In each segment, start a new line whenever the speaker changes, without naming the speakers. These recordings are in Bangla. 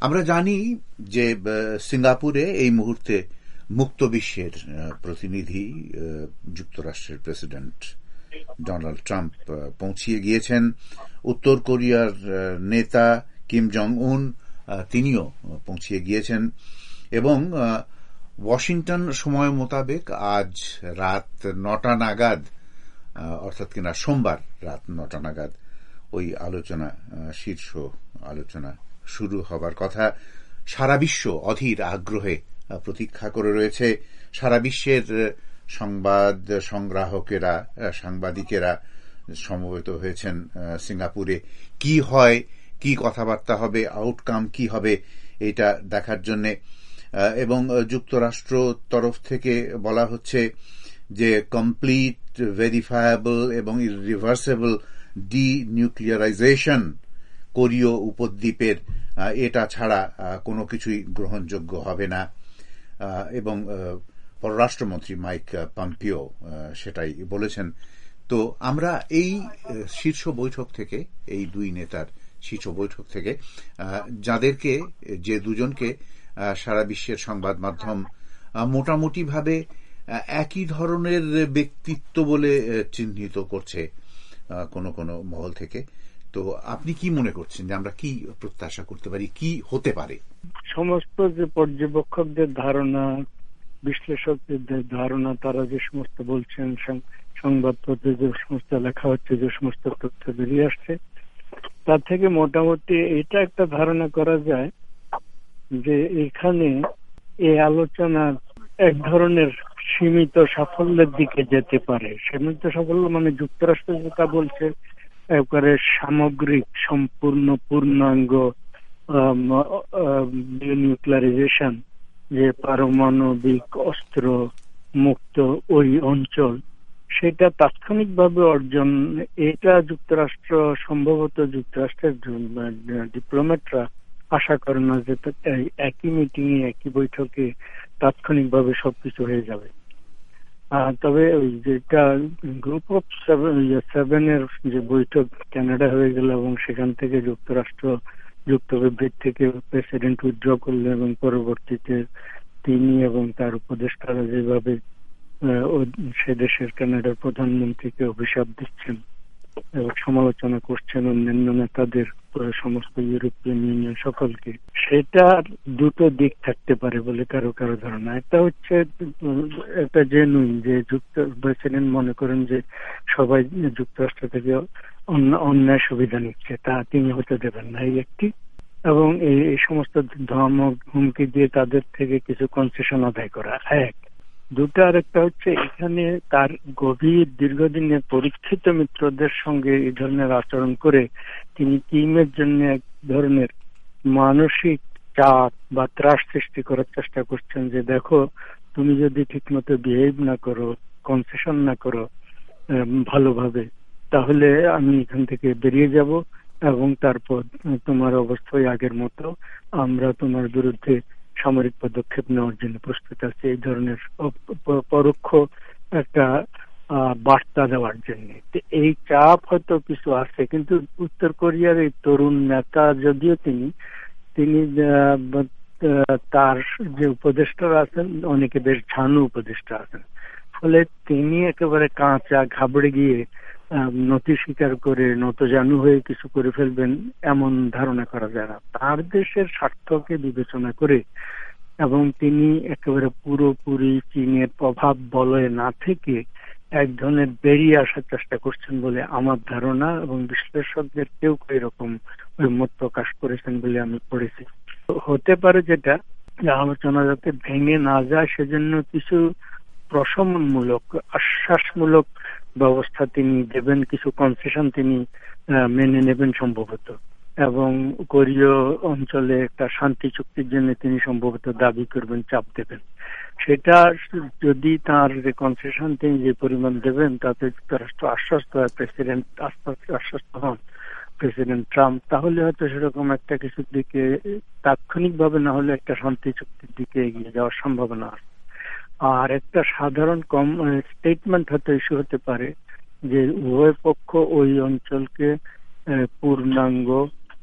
আমরা জানি যে সিঙ্গাপুরে এই মুহূর্তে মুক্ত বিশ্বের প্রতিনিধি যুক্তরাষ্ট্রের প্রেসিডেন্ট ডোনাল্ড ট্রাম্প পৌঁছিয়ে গিয়েছেন। উত্তর কোরিয়ার নেতা কিম জং উন তিনিও পৌঁছিয়ে গিয়েছেন এবং ওয়াশিংটন সময় মোতাবেক আজ রাত 9টা নাগাদ, অর্থাৎ কিনা সোমবার রাত 9টা নাগাদ ওই আলোচনা, শীর্ষ আলোচনা শুরু হবার কথা। সারা বিশ্ব অধীর আগ্রহে প্রতীক্ষা করে রয়েছে। সারা বিশ্বের সংবাদ সংগ্রাহকেরা, সাংবাদিকেরা সমবেত হয়েছেন সিঙ্গাপুরে। কি হয়, কি কথাবার্তা হবে, আউটকাম কি হবে, এটা দেখার জন্য। এবং যুক্তরাষ্ট্র তরফ থেকে বলা হচ্ছে যে কমপ্লিট, ভেরিফায়েবল এবং ইররিভার্সেবল ডিনিউক্লিয়ারাইজেশন কোরীয় উপদ্বীপের, এটা ছাড়া কোনো কিছুই গ্রহণযোগ্য হবে না। এবং পররাষ্ট্রমন্ত্রী মাইক পম্পিও সেটাই বলেছেন। তো আমরা এই শীর্ষ বৈঠক থেকে, এই দুই নেতার শীর্ষ বৈঠক থেকে যে দুজনকে সারা বিশ্বের সংবাদ মাধ্যম মোটামুটিভাবে একই ধরনের ব্যক্তিত্ব বলে চিহ্নিত করছে কোন কোন মহল থেকে, তো আপনি কি মনে করছেন যে আমরা কি প্রত্যাশা করতে পারি, কি হতে পারে?
সমস্ত যে পর্যবেক্ষকদের ধারণা, বিশ্লেষকদের ধারণা, তারা যে সমস্ত বলছেন, সংবাদপত্রে যে সমস্ত লেখা হচ্ছে, যে সমস্ত তথ্য বেরিয়ে আসছে, তার থেকে মোটামুটি এটা একটা ধারণা করা যায় যে এখানে এই আলোচনা এক ধরনের সীমিত সাফল্যের দিকে যেতে পারে। সীমিত সাফল্য মানে যুক্তরাষ্ট্র যেটা বলছে একবারে সামগ্রিক, সম্পূর্ণ, পূর্ণাঙ্গ ডিনিউক্লিয়ারাইজেশন, যে পারমাণবিক অস্ত্র মুক্ত ওই অঞ্চল, সেটা তাৎক্ষণিকভাবে অর্জন। এটা যুক্তরাষ্ট্র, সম্ভবত যুক্তরাষ্ট্রের ডিপ্লোম্যাটরা আশা করে না যে একই মিটিং এ, একই বৈঠকে তাৎক্ষণিকভাবে সবকিছু হয়ে যাবে। তবে ওই যেটা গ্রুপ অফ সেভেনের যে বৈঠক কানাডা হয়ে গেল এবং সেখান থেকে যুক্তরাষ্ট্র যুক্তরাজ্যের থেকে প্রেসিডেন্ট উইথড্র করলেন এবং পরবর্তীতে তিনি এবং তার উপদেষ্টারা যেভাবে সে দেশের কানাডার প্রধানমন্ত্রীকে অভিশাপ দিচ্ছেন এবং সমালোচনা করছেন অন্যান্য নেতাদের, সমস্ত ইউরোপিয়ান ইউনিয়ন সকলকে, সেটা দুটো দিক থাকতে পারে বলে কারো কারো ধারণা। একটা হচ্ছে একটা জেনুইন যে প্রেসিডেন্ট মনে করেন যে সবাই যুক্তরাষ্ট্র থেকে অন্যায় সুবিধা নিচ্ছে, তা তিনি হতে দেবেন না, এই একটি। এবং এই সমস্ত ধমক হুমকি দিয়ে তাদের থেকে কিছু কনসেশন আদায় করা এক। দুটো আরেকটা হচ্ছে এখানে তার গভীর দীর্ঘদিনের পরীক্ষিত মিত্রদের সঙ্গে এই ধরনের আচরণ করে তিনি কিমের জন্য এক ধরনের মানসিক চাপ বা ত্রাস সৃষ্টি করার চেষ্টা করছেন যে দেখো, তুমি যদি ঠিকমতো বিহেভ না করো, কনসেশন না করো ভালোভাবে, তাহলে আমি এখান থেকে বেরিয়ে যাব এবং তারপর তোমার অবস্থায় আগের মতো, আমরা তোমার বিরুদ্ধে সামরিক পদক্ষেপ নেওয়ার জন্য প্রস্তুত আছে, এই ধরনের পরোক্ষ একটা বার্তা দেওয়ার জন্য। এই চাপ হয়তো কিছু আছে, কিন্তু উত্তর কোরিয়ার এই তরুণ নেতা যদিও তিনি তার যে উপদেষ্টারা আছেন অনেকে বেশ ঝানু উপদেষ্টা আছেন, ফলে তিনি একেবারে কাঁচা ঘাবড়ে গিয়ে নতি স্বীকার করে নতজানু হয়ে কিছু করে ফেলবেন এমন ধারণা করা যায় না। তার দেশের স্বার্থকে বিবেচনা করে এবং তিনি একেবারে পুরোপুরি চীনের প্রভাব বলয়ে না থেকে এক ধরনের বেরিয়ে আসার চেষ্টা করছেন বলে আমার ধারণা, এবং বিশ্লেষকদের কেউ এরকম মত প্রকাশ করেছেন বলে আমি পড়েছি। হতে পারে যেটা আলোচনা যাতে ভেঙে না যায় সেজন্য কিছু প্রশমনমূলক, আশ্বাসমূলক ব্যবস্থা তিনি দেবেন, কিছু কনসেশন তিনি মেনে নেবেন সম্ভবত, এবং কোরীয় অঞ্চলে একটা শান্তি চুক্তির জন্য তিনি সম্ভবত দাবি করবেন, চাপ দেবেন। সেটা যদি তার যে কনসেশন তিনি যে পরিমাণ দেবেন তাতে যুক্তরাষ্ট্র আশ্বস্ত হয়, প্রেসিডেন্ট আশ্বস্ত হন, প্রেসিডেন্ট ট্রাম্প, তাহলে হয়তো সেরকম একটা কিছুর দিকে তাৎক্ষণিকভাবে না হলে একটা শান্তি চুক্তির দিকে এগিয়ে যাওয়ার সম্ভাবনা আছে। আর একটা সাধারণ স্টেটমেন্ট হয়তো ইস্যু হতে পারে যে উভয় পক্ষ ওই অঞ্চলকে পূর্ণাঙ্গ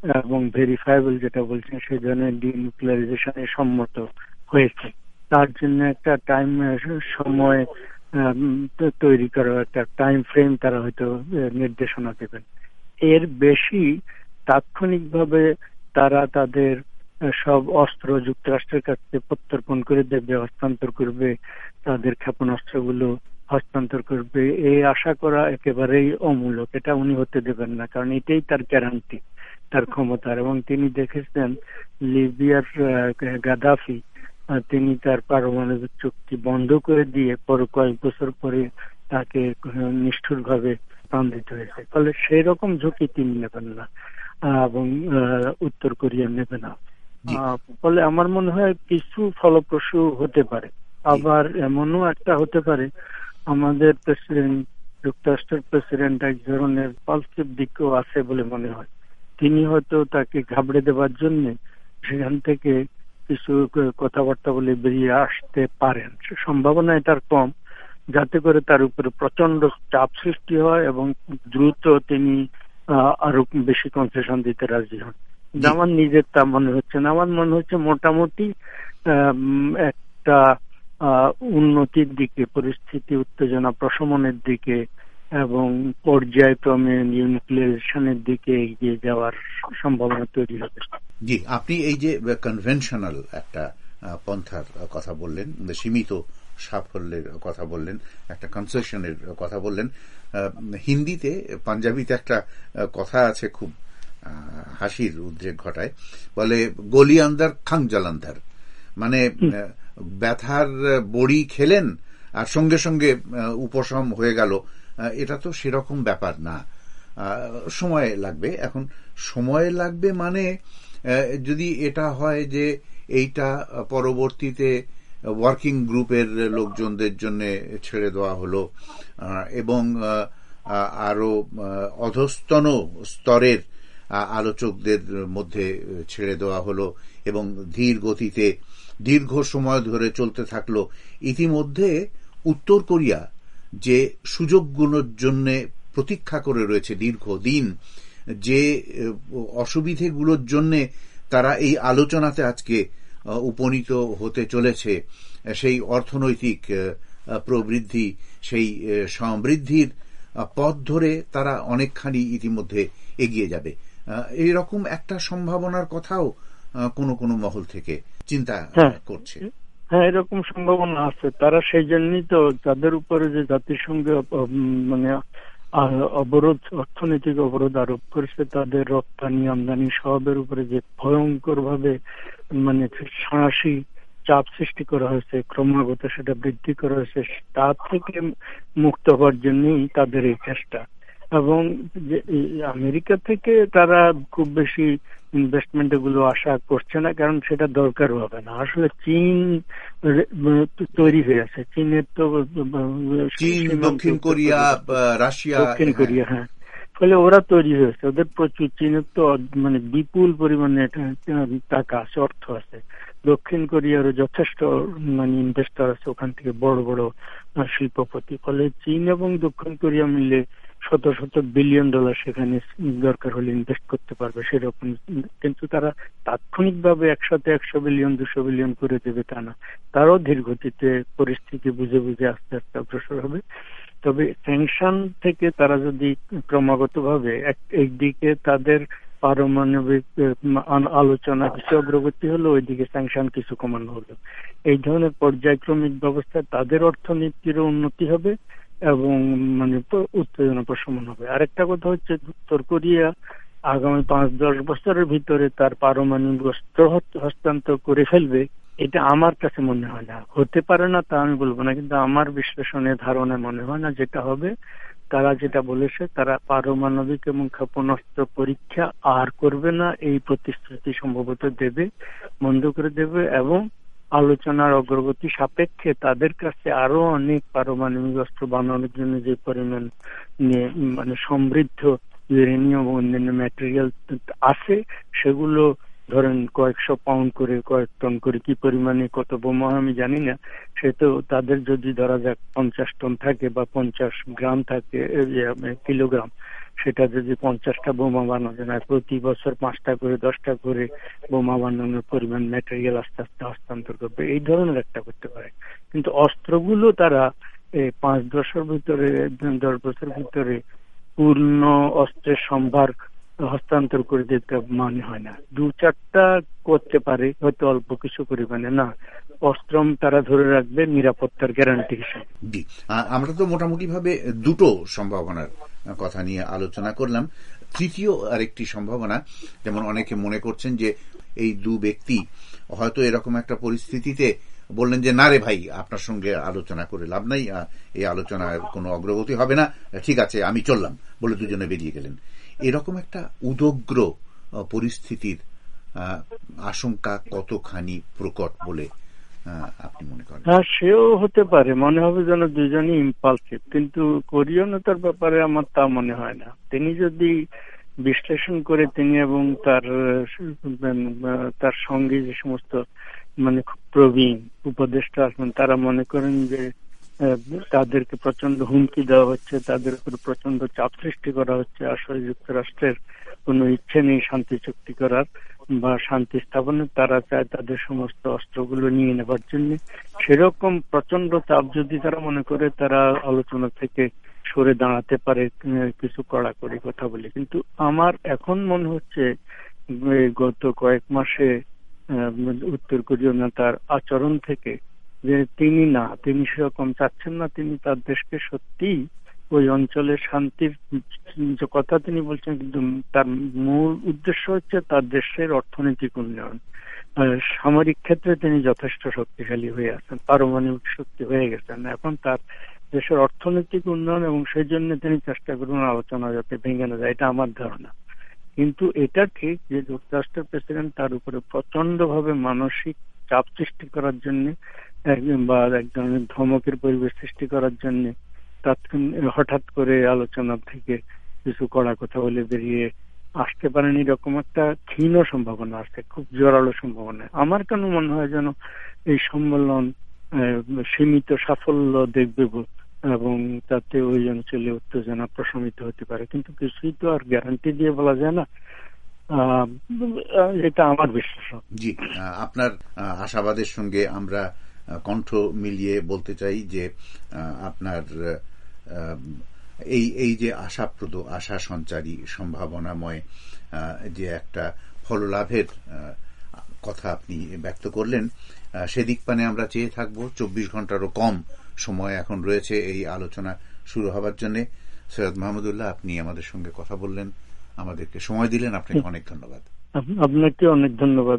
এবং ভেরিফায়েবল যেটা বলছেন সেই ধরনের ডিনিউক্লিয়ারাইজেশনে সম্মত হয়েছে। তার জন্য একটা সময় তৈরি করা, একটা টাইম ফ্রেম তারা হয়তো নির্দেশনা দেবেন। এর বেশি তাৎক্ষণিকভাবে তারা তাদের সব অস্ত্র যুক্তরাষ্ট্রের কাছে প্রত্যর্পণ করে দেবে, হস্তান্তর করবে, তাদের ক্ষেপণাস্ত্রগুলো হস্তান্তর করবে, এই আশা করা একেবারেই অমূলক। এটা উনি হতে দেবেন না, কারণ এটাই তার গ্যারান্টি তার ক্ষমতার। এবং তিনি দেখেছেন লিবিয়ার গাদ্দাফি, তিনি তার পারমাণবিক চুক্তি বন্ধ করে দিয়ে কয়েক বছর পরে তাকে নিষ্ঠুরভাবে প্রাণ দিতে হয়েছে। ফলে সেই রকম ঝুঁকি তিনি নেবেন না এবং উত্তর কোরিয়া নেবে না। ফলে আমার মনে হয় কিছু ফলপ্রসূ হতে পারে। আবার এমনও একটা হতে পারে, আমাদের প্রেসিডেন্ট, যুক্তরাষ্ট্রের প্রেসিডেন্ট এক ধরনের পজিটিভ দিকও আছে বলে মনে হয়। তিনি হয়তো তাকে ঘাবড়ে দেওয়ার জন্য সেখান থেকে কিছু কথাবার্তা বলে বেরিয়ে আসতে পারেন। সম্ভাবনা এটার কম, যাতে করে তার উপরে প্রচন্ড চাপ সৃষ্টি হয় এবং দ্রুত তিনি আরো বেশি কনসেশন দিতে রাজি হন। আমার নিজের তা মনে হচ্ছে না। আমার মনে হচ্ছে মোটামুটি একটা উন্নতির দিকে, পরিস্থিতি উত্তেজনা প্রশমনের দিকে এবং পর্যায়ক্রমে নিউক্লিয়ারাইজেশনের দিকে এগিয়ে যাওয়ার সম্ভাবনা তৈরি হবে।
জি, আপনি এই যে কনভেনশনাল একটা পন্থার কথা বললেন, সীমিত সাফল্যের কথা বললেন, একটা কনসেশনের কথা বললেন। হিন্দিতে, পাঞ্জাবিতে একটা কথা আছে, খুব হাসির উদ্রেক ঘটায়, বলে গলি আন্দার খাং জালান্ধার, মানে ব্যথার বড়ি খেলেন আর সঙ্গে সঙ্গে উপশম হয়ে গেল। এটা তো সেরকম ব্যাপার না, সময় লাগবে। এখন সময় লাগবে মানে যদি এটা হয় যে এইটা পরবর্তীতে ওয়ার্কিং গ্রুপের লোকজনদের জন্য ছেড়ে দেওয়া হলো এবং আরো অধস্তন স্তরের আলোচকদের মধ্যে ছেড়ে দেওয়া হলো এবং ধীর গতিতে দীর্ঘ সময় ধরে চলতে থাকলো, ইতিমধ্যে উত্তর কোরিয়া যে সুযোগগুলোর জন্য প্রতীক্ষা করে রয়েছে দীর্ঘদিন, যে অসুবিধেগুলোর জন্য তারা এই আলোচনাতে আজকে উপনীত হতে চলেছে, সেই অর্থনৈতিক প্রবৃদ্ধি, সেই সমৃদ্ধির পথ ধরে তারা অনেকখানি ইতিমধ্যে এগিয়ে যাবে, এইরকম একটা সম্ভাবনার কথাও কোনো কোনো মহল থেকে চিন্তা করছে।
হ্যাঁ, এরকম সম্ভাবনা আছে। তারা সেই জন্যই তো তাদের উপরে যে জাতিসংঘে মানে অবরোধ, অর্থনৈতিক অবরোধ আরোপ করেছে, তাদের রপ্তানি আমদানি সবের উপরে যে ভয়ঙ্কর ভাবে মানে সাঁড়াশি চাপ সৃষ্টি করা হয়েছে, ক্রমাগত সেটা বৃদ্ধি করা হয়েছে, তার থেকে মুক্ত হওয়ার জন্যই তাদের এই চেষ্টা। এবং আমেরিকা থেকে তারা খুব বেশি ইনভেস্টমেন্ট এগুলো আশা করছে না, কারণ সেটা দরকারও হবে না। আসলে চীন তৈরি হয়ে আছে, চীনের তো
দক্ষিণ কোরিয়া, রাশিয়া,
দক্ষিণ কোরিয়া, হ্যাঁ, ফলে ওরা তৈরি হয়েছে, ওদের প্রচুর, চীনের তো মানে বিপুল পরিমাণে টাকা আছে, অর্থ আছে। দক্ষিণ কোরিয়ারও যথেষ্ট মানে ইনভেস্টর আছে, ওখান থেকে বড় বড় শিল্পপতি। ফলে চীন এবং দক্ষিণ কোরিয়া মিলে শত শত বিলিয়ন ডলার সেখানে দরকার হলে ইনভেস্ট করতে পারবে সেরকম। কিন্তু তারা তাৎক্ষণিকভাবে একসাথে 100 বিলিয়ন 200 বিলিয়ন করে দেবে তা না, তারাও ধীর গতিতে পরিস্থিতি বুঝে বুঝে আস্তে আস্তে অগ্রসর হবে। তবে স্যাংশন থেকে তারা যদি ক্রমাগত ভাবে একদিকে তাদের পারমাণবিক আলোচনা কিছু অগ্রগতি হলো, ওইদিকে স্যাংশন কিছু কমানো হলো, এই ধরনের পর্যায়ক্রমিক ব্যবস্থায় তাদের অর্থনীতিরও উন্নতি হবে এবং মানে উত্তেজনা প্রশমন হবে। আরেকটা কথা হচ্ছে, উত্তর কোরিয়া আগামী 5-10 বছরের ভিতরে তার পারমাণবিক অস্ত্র হস্তান্তর করে ফেলবে, এটা আমার কাছে মনে হয় না। হতে পারে না তা আমি বলবো না, কিন্তু আমার বিশ্লেষণে ধারণা মনে হয় না। যেটা হবে, তারা যেটা বলেছে, তারা পারমাণবিক এবং ক্ষেপণাস্ত্র পরীক্ষা আর করবে না, এই প্রতিশ্রুতি সম্ভবত দেবে, বন্ধ করে দেবে এবং আলোচনার অগ্রগতি সাপেক্ষে তাদের কাছে আরো অনেক পারমাণবিক অস্ত্র বানানোর জন্য যে পরিমাণ মানে সমৃদ্ধ ইউরেনিয়াম ও অন্যান্য ম্যাটেরিয়াল আছে, সেগুলো ধরেন কয়েকশো পাউন্ড করে, কয়েক টন করে, কি পরিমাণে কত বোমা আমি জানি না, সে তো তাদের যদি ধরা যাক 50 টন থাকে বা 50 গ্রাম থাকে, কিলোগ্রাম, সেটা যদি 50টা বোমা বানানো যায়, প্রতি বছর 5টা করে 10টা করে বোমা বানানোর পরিমাণ ম্যাটেরিয়াল আস্তে আস্তে হস্তান্তর করবে, এই ধরনের একটা করতে পারে। কিন্তু অস্ত্রগুলো তারা 5-10 বছর ভিতরে পূর্ণ অস্ত্রের সম্ভার হস্তান্তর করে দিতে মানে হয় না। 2-4টা করতে পারে হয়তো অল্প কিছু পরিমাণে, না, অস্ত্র তারা ধরে রাখবে নিরাপত্তার গ্যারান্টি হিসেবে।
আমরা তো মোটামুটি ভাবে দুটো সম্ভাবনার কথা নিয়ে আলোচনা করলাম। তৃতীয় আরেকটি সম্ভাবনা, যেমন অনেকে মনে করছেন যে এই দু ব্যক্তি হয়তো এরকম একটা পরিস্থিতিতে বললেন যে না রে ভাই, আপনার সঙ্গে আলোচনা করে লাভ নাই, এই আলোচনার কোনো অগ্রগতি হবে না, ঠিক আছে আমি চললাম বলে দুজনে বেরিয়ে গেলেন। এরকম একটা উদগ্র পরিস্থিতির আশঙ্কা কতখানি প্রকট বলে আপনি মনে করেন?
হ্যাঁ, সেও হতে পারে, মনে হবে যেন দুজনই ইম্পালসিভ, কিন্তু কোরিয়ানতার ব্যাপারে আমার তা মনে হয় না। তিনি যদি বিশ্লেষণ করে তিনি এবং তার সঙ্গে যে সমস্ত খুব প্রবীণ উপদেষ্টা আছেন, তারা মনে করেন যে তাদেরকে প্রচন্ড হুমকি দেওয়া হচ্ছে, তাদের উপর প্রচন্ড চাপ সৃষ্টি করা হচ্ছে, আসলে যুক্তরাষ্ট্রের কোনো ইচ্ছে নেই শান্তি চুক্তি করার বা শান্তি স্থাপনের, তারা চায় তাদের সমস্ত অস্ত্রগুলো নিয়ে নেবার জন্য, সেরকম প্রচন্ড চাপ যদি তারা মনে করে, তারা আলোচনা থেকে সরে দাঁড়াতে পারে, কিছু কড়াকড়ি কথা বলে। কিন্তু আমার এখন মনে হচ্ছে গত কয়েক মাসে উত্তর কোরীয় নেতার আচরণ থেকে যে তিনি সেরকম চাচ্ছেন না। তিনি তার দেশকে সত্যি ওই অঞ্চলের শান্তির যে কথা তিনি বলছেন, কিন্তু তার মূল উদ্দেশ্য হচ্ছে তার দেশের অর্থনৈতিক উন্নয়ন। সামরিক ক্ষেত্রে তিনি যথেষ্ট শক্তিশালী হয়ে আছেন, পারমাণবিক শক্তি হয়ে গেছেন, এখন তার দেশের অর্থনৈতিক উন্নয়ন, এবং সেই জন্য তিনি চেষ্টা করবেন আলোচনা যাতে ভেঙে না যায়, এটা আমার ধারণা। কিন্তু এটা ঠিক যে যুক্তরাষ্ট্রের প্রেসিডেন্ট তার উপরে প্রচন্ড ভাবে মানসিক চাপ সৃষ্টি করার জন্য বা এক ধরনের ধমকের পরিবেশ সৃষ্টি করার জন্য হঠাৎ করে আলোচনা থেকে কিছু কড়া কথা বলে বেরিয়ে আসতে পারেন, এরকম একটা ক্ষীণ সম্ভাবনা আছে, খুব জোরালো সম্ভাবনা। আমার কেন মনে হয় যেন এই সম্মেলন সীমিত সাফল্য দেখবে এবং তাতে ওই অঞ্চলে উত্তেজনা প্রশমিত হতে পারে, কিন্তু কিছুই তো আর গ্যারান্টি দিয়ে বলা যায় না, এটা আমার বিশ্বাস।
জি, আপনার আশাবাদের সঙ্গে আমরা কণ্ঠ মিলিয়ে বলতে চাই যে আপনার এই যে আশাপ্রদ, আশা সঞ্চারী, সম্ভাবনাময় যে একটা ফললাভের কথা আপনি ব্যক্ত করলেন, সেদিক পানে আমরা চেয়ে থাকবো। 24 ঘন্টারও কম সময় এখন রয়েছে এই আলোচনা শুরু হবার জন্য। সৈয়দ মাহমুদুল্লাহ, আপনি আমাদের সঙ্গে কথা বললেন, আমাদেরকে সময় দিলেন, আপনাকে অনেক ধন্যবাদ।
আপনাকে অনেক ধন্যবাদ।